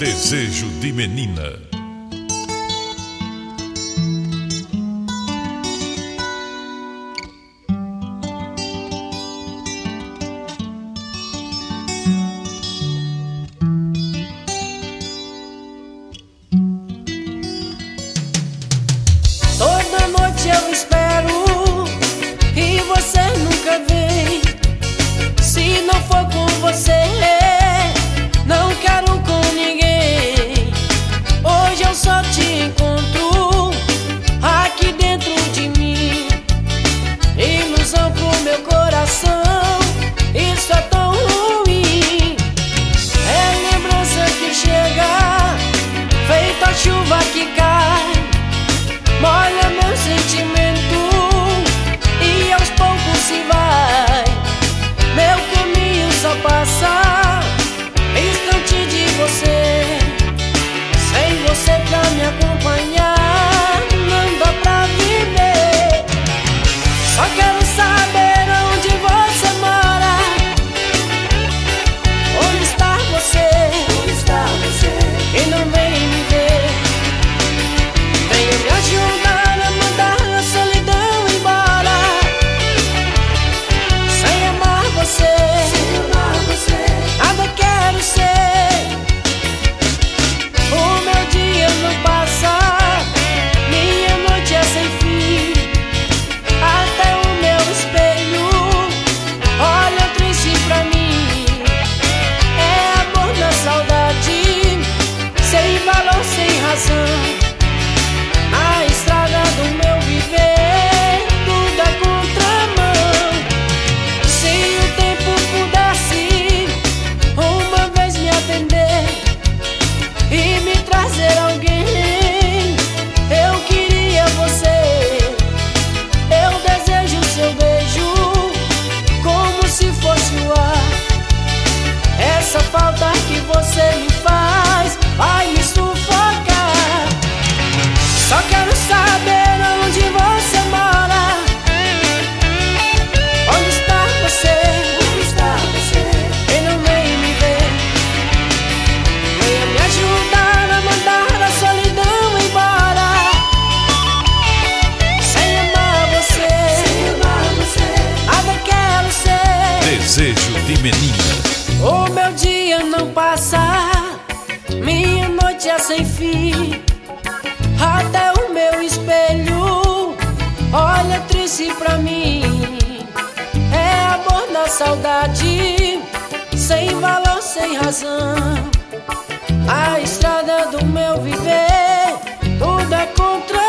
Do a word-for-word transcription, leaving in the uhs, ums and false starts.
Desejo de menina. Toda noite eu espero e você nunca vem. Se não for com você, não quero com ninguém. Hoje eu só te encontro aqui dentro de mim. Ilusão pro meu coração, isso é tão ruim. É lembrança que chega, feita a chuva que cai, molha meu sentimento e aos poucos se vai. Meu caminho só passa instante de você. Sem você pra me acompanhar, não dá pra viver. Só quero saber onde você mora. Onde está você? Onde está você? E não vem me ver. Venha me ajudar a mandar a solidão embora. Sem amar você, sem amar você, nada quero ser. O meu dia não passa, minha noite é sem fim. Até o meu espelho olha triste pra mim. É amor na saudade, sem valor, sem razão. A estrada do meu viver, tudo é contramão. Se o tempo pudesse uma vez me atender e me trazer alguém, eu queria você. Eu desejo seu beijo como se fosse o ar. Essa falta que você me faz vai me sufocar. Só quero saber onde você mora. Onde está você? Onde está você? E não vem me ver. Venha me ajudar a mandar a solidão embora. Sem amar você, sem amar você, nada quero ser. Desejo de menina. O meu dia não passa, minha noite é sem fim. Até o meu espelho olha triste pra mim. É amor na saudade, sem valor, sem razão. A estrada do meu viver, tudo é contra